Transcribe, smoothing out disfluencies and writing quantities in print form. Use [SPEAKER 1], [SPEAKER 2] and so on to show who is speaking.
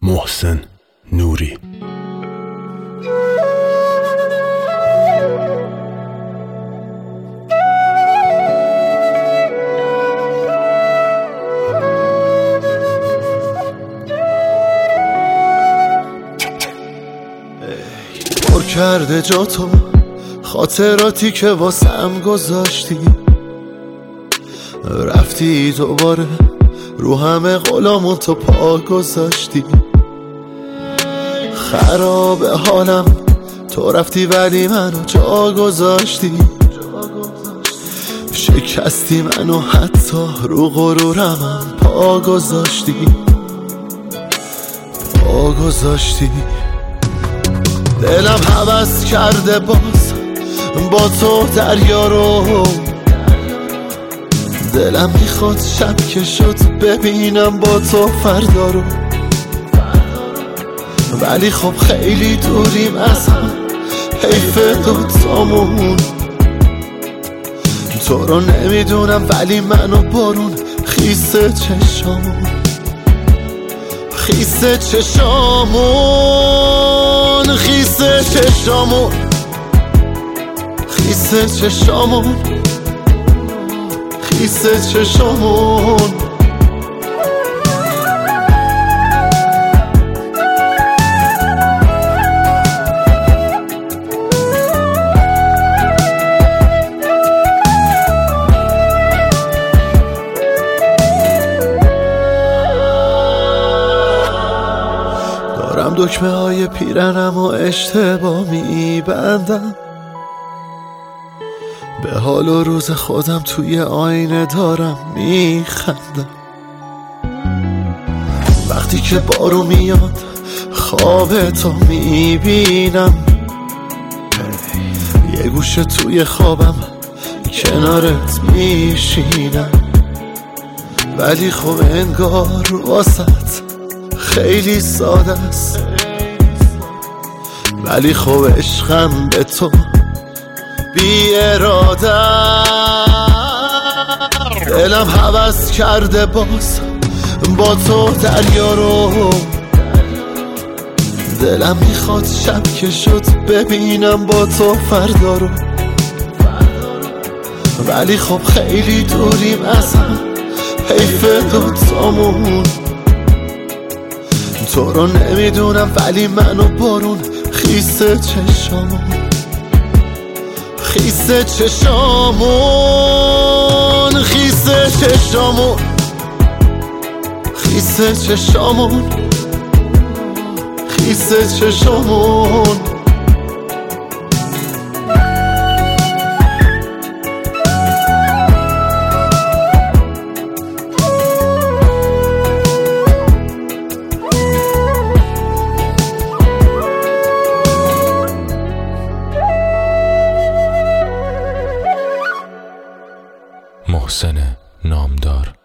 [SPEAKER 1] محسن نوری.
[SPEAKER 2] پر کرده جا تو خاطراتی که واسم گذاشتی، رفتی دوباره رو همه غلامون تو پا گذاشتی. خراب حالم تو رفتی ولی منو جا گذاشتی. شکستی منو حتی رو غرورمم پا گذاشتی. دلم هوس کرده باز با تو دریا رو، دلم میخواد شب که شد ببینم با تو فردا رو، ولی خب خیلی دوریم از هم، حیف دوتامون. تو رو نمیدونم ولی منو بارون خیسه چشامون، خیسه چشامون، خیسه چشامون، خیسه چشامون، خیسه چشامون. دارم دکمه های پیرنم و اشتباه میبندم، به حال و روز خودم توی آینه دارم میخندم. وقتی که بارو میاد خواب تو میبینم، یه گوشه توی خوابم کنارت میشینم، ولی خب انگار واسط خیلی ساده است، ولی خب عشقم به تو بی اراده. دلم هوس کرده باز با تو دریا رو، دلم میخواد شب که شد ببینم با تو فردا رو، ولی خب خیلی دوریم از هم، حیف دوتامون. تو رو نمیدونم ولی منو بارون خیسه چشامون، خیسه چشامون، خیسه چشامون، خیسه چشامون، خیسه چشامون.
[SPEAKER 1] محسن نامدار.